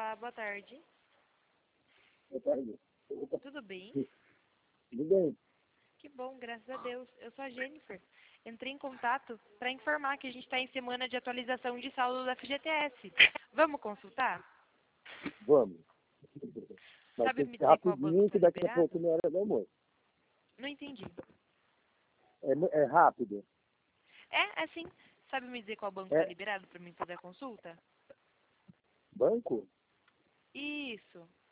Olá, boa tarde. Boa tarde. Tudo bem? Tudo bem? Que bom, graças a Deus. Eu sou a Jennifer. Entrei em contato para informar que a gente está em semana de atualização de saldo da FGTS. Vamos consultar? Vamos. Mas Sabe tem me que ser dizer qual banco rapidinho, está que daqui a liberado? pouco não é hora do almoço. Não entendi. É rápido. É assim. Sabe me dizer qual banco está É liberado para mim fazer a consulta? banco? Isso.